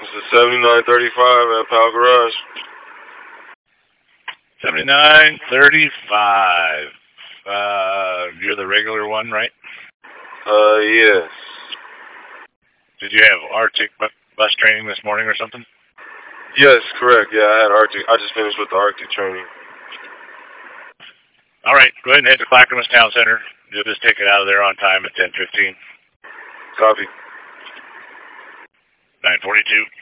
This is 7935 at Pal Garage. 7935. You're the regular one, right? Yes. Did you have Arctic bus training this morning or something? Yes, correct. Yeah, I had Arctic. I just finished with the Arctic training. All right, go ahead and head to Clackamas Town Center. You'll just take it out of there on time at 10:15. Copy. 942.